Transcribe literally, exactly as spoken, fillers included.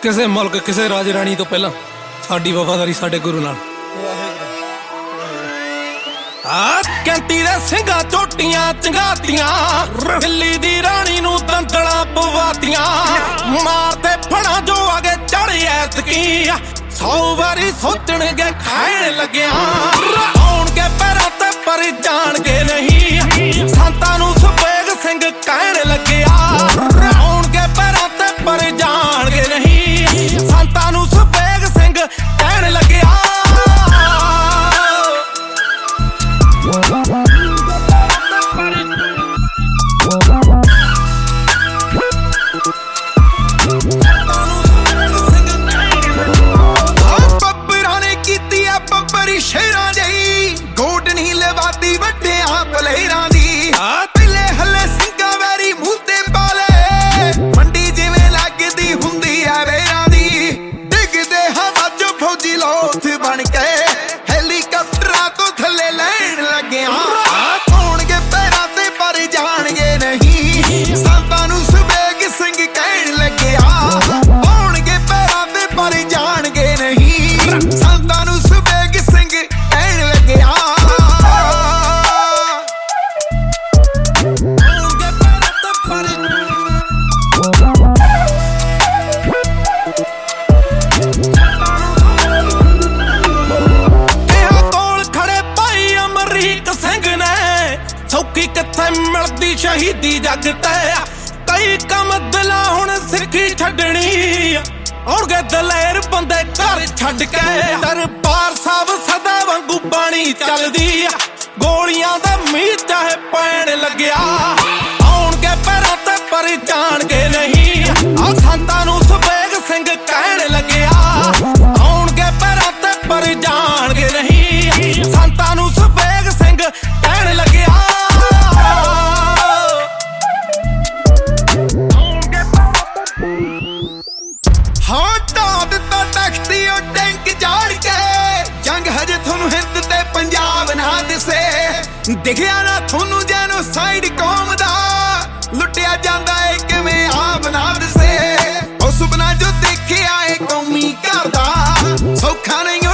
ਕਿਸੇ ਮੁਲਕ ਕਿਸੇ ਰਾਜ ਰਾਣੀ ਤੋਂ ਪਹਿਲਾਂ ਸਾਡੀ ਵਫਾਦਾਰੀ ਸਾਡੇ ਗੁਰੂ ਨਾਲ। ਆ ਕੈਂਤੀ ਦੇ ਸਿੰਘਾਂ ਝੋਟੀਆਂ ਚੰਗਾਤੀਆਂ, ਦਿੱਲੀ ਦੀ ਰਾਣੀ ਨੂੰ ਦੰਦਲਾਂ ਪਵਾਤੀਆਂ, ਮਾਰਦੇ ਫੜਾਂ ਜੋ ਆਗੇ ਚੜ੍ਹ ਐਤਕੀ, ਸੌ ਵਾਰੀ ਸੋਚਣਗੇ ਖਾਣ ਲੱਗਿਆ। ਆਉਣਗੇ ਪੈਰਾਂ ਤੇ ਪਰ ਜਾਣਗੇ ਨਹੀਂ, ਸੰਤਾਂ ਨੂੰ ਸੁਬੇਗ ਸਿੰਘ ਕਹਿਣ ਲੱਗਿਆ। ਆਉਣਗੇ ਪੈਰਾਂ ਤੇ ਪਰ ਜਾਣਗੇ ਨਹੀਂ, ਸੰਤਾਂ ਨੂੰ ਸੁਬੇਗ ਸਿੰਘ ਕਹਿਣ ਲੱਗਿਆ। ਸ਼ੇਰਾਂ ਜਈ ਗੋਡ ਨਹੀਂ ਲਵਾਤੀ ਵੱਡਿਆਂ ਬਲੇਰਾਂ ਦੀ, ਪਹਿਲੇ ਹੱਲੇ ਸਿੰਘਾਂ ਵੈਰੀ ਮੂੰਹ ਤੇ ਪਾਲੇ, ਮੰਡੀ ਜਿਵੇਂ ਲੱਗਦੀ ਹੁੰਦੀ ਐ ਵੇਰਾਂ ਦੀ। ਡਿੱਗਦੇ ਹਵਾ ਚ ਫੌਜੀ ਲੋਥ ਬਣ ਕੇ ਹੈਲੀਕਾਪਟਰਾਂ ਤੋਂ ਥੱਲੇ ਲੈਣ ਲੱਗਿਆ। ਆਉਣਗੇ ਪੈਰਾਂ ਤੇ ਪਰ ਜਾਣਗੇ ਨਹੀਂ, ਸੰਤਾਂ ਨੂੰ ਸੁਬੇਗ ਸਿੰਘ ਕਹਿਣ ਲੱਗਿਆ। ਆਉਣਗੇ ਪੈਰਾਂ ਤੇ ਪਰ ਜਾਣਗੇ ਨਹੀਂ, ਸੰਤਾਂ ਨੂੰ ਸੁਬੇਗ ਸਿੰਘ ਕਹਿਣ ਲੱਗਿਆ। ਆਉਣਗੇ ਪੈਰਾਂ ਤੇ ਪਰ ਕਿਹਾ ਕੋਲ ਖੜੇ ਭਾਈ ਅਮਰੀਕ ਸਿੰਘ ਨੇ, ਸੌਖੀ ਕਿੱਥੇ ਮਿਲਦੀ ਸ਼ਹੀਦੀ ਜੱਗ ਤੇ। ਕਈ ਕੰਮ ਦਿਲਾਂ ਹੁਣ ਸਿੱਖੀ ਛੱਡਣੀ, ਆਉਣਗੇ ਦਲੇਰ ਬੰਦੇ ਘਰ ਛੱਡ ਕੇ। ਦਰਬਾਰ ਸਾਹਿਬ ਸਦਾ ਵਾਂਗੂ ਬਾਣੀ ਚੱਲਦੀ, ਗੋਲੀਆਂ ਦਾ ਮੀਂਹ ਚਾਹੇ ਪੈਣ ਲੱਗਿਆ। ਆਉਣਗੇ ਪੈਰਾਂ ਤੇ ਪਰ ਜਾਣਗੇ ਨਹੀਂ, ਆ ਸੰਤਾਂ ਨੂੰ ਸੁਬੇਗ ਸਿੰਘ ਕਹਿਣ ਲੱਗਿਆ। ਆਉਣਗੇ ਪੈਰਾਂ ਤੇ ਪਰ ਜਾਣਗੇ ਨਹੀਂ, ਸੰਤਾਂ ਨੂੰ ਸੁਬੇਗ ਸਿੰਘ ਕਹਿਣ ਲੱਗਿਆ। ਹਾਂ ਢਾਹ ਦਿੱਤਾ ਤਖਤੀ ਉਹ ਟੈਂਕ ਜਾੜ ਕੇ, ਜੰਗ ਹਜੇ ਤੁਹਾਨੂੰ ਹਿੰਦ ਤੇ ਪੰਜਾਬ ਨਾ ਦਿਸੇ। ਦਿਖਿਆ ਨਾ ਤੁਹਾਨੂੰ ਜੈਨੋਸਾਈਡ ਕੌਮ ਦਾ, ਲੁੱਟਿਆ ਜਾਂਦਾ ਏ ਕਿਵੇਂ ਆਪ ਨਾ ਦਿਸੇ। ਉਹ ਸੁਪਨਾ ਜੋ ਦੇਖਿਆ ਏ ਕੌਮੀ ਘਰ ਦਾ, ਸੌਖਾ ਨਹੀਂ